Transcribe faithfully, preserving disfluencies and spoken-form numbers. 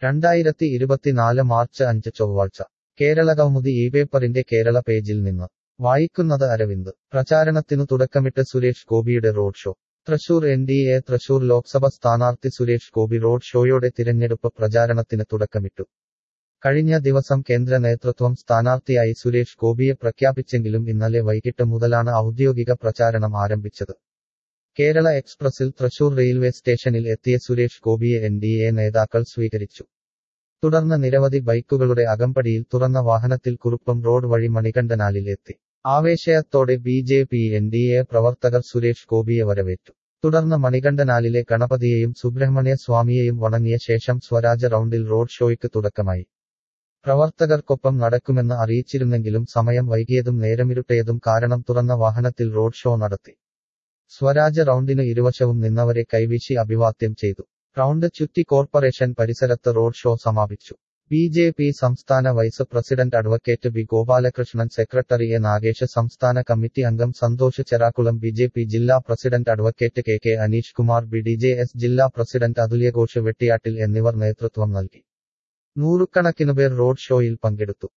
രണ്ടായിരത്തി ഇരുപത്തിനാല് മാർച്ച് അഞ്ച് ചൊവ്വാഴ്ച കേരളകൗമുദി ഈ പേപ്പറിന്റെ കേരള പേജിൽ നിന്ന് വായിക്കുന്നത് അരവിന്ദ് പ്രചാരണത്തിനു തുടക്കമിട്ട് സുരേഷ് ഗോപിയുടെ road show Thrissur N D A Thrissur Lok Sabha സ്ഥാനാർത്ഥി സുരേഷ് ഗോപി റോഡ് ഷോയോടെ തിരഞ്ഞെടുപ്പ് പ്രചാരണത്തിന് തുടക്കമിട്ടു. കഴിഞ്ഞ ദിവസം കേന്ദ്ര നേതൃത്വം സ്ഥാനാർത്ഥിയായി സുരേഷ് ഗോപിയെ പ്രഖ്യാപിച്ചെങ്കിലും ഇന്നലെ വൈകിട്ട് മുതലാണ് ഔദ്യോഗിക പ്രചാരണം ആരംഭിച്ചത്. കേരള എക്സ്പ്രസിൽ തൃശൂർ റെയിൽവേ സ്റ്റേഷനിൽ എത്തിയ സുരേഷ് ഗോപിയെ എൻ ഡി എ നേതാക്കൾ സ്വീകരിച്ചു. തുടർന്ന് നിരവധി ബൈക്കുകളുടെ അകമ്പടിയിൽ തുറന്ന വാഹനത്തിൽ കുറുപ്പം റോഡ് വഴി മണികണ്ഠനാലിൽ എത്തി. ആവേശത്തോടെ B J P N D A പ്രവർത്തകർ സുരേഷ് ഗോപിയെ വരവേറ്റു. തുടർന്ന് മണികണ്ഠനാലിലെ ഗണപതിയെയും സുബ്രഹ്മണ്യ സ്വാമിയെയും വണങ്ങിയ ശേഷം സ്വരാജ് റൗണ്ടിൽ റോഡ് ഷോയ്ക്ക് തുടക്കമായി. പ്രവർത്തകർക്കൊപ്പം നടക്കുമെന്ന് അറിയിച്ചിരുന്നെങ്കിലും സമയം വൈകിയതും നേരമിരുട്ടയതും കാരണം തുറന്ന വാഹനത്തിൽ റോഡ് ഷോ നടത്തി. സ്വരാജ് റൗണ്ടിനു ഇരുവശവും നിന്നവരെ കൈവീശി അഭിവാദ്യം ചെയ്തു. റൗണ്ട് ചുറ്റി കോർപ്പറേഷൻ പരിസരത്ത് റോഡ് ഷോ സമാപിച്ചു. ബി ജെ പി സംസ്ഥാന vice president advocate B Gopalakrishnan, secretary A Nagesh, സംസ്ഥാന കമ്മിറ്റി അംഗം Santhosh Cherakkulam, B J P ജില്ലാ president advocate K K Aneesh Kumar, B D J S ജില്ലാ പ്രസിഡന്റ് അതുല്യഘോഷ് വെട്ടിയാട്ടിൽ എന്നിവർ നേതൃത്വം നൽകി. നൂറുകണക്കിനുപേർ റോഡ് ഷോയിൽ പങ്കെടുത്തു.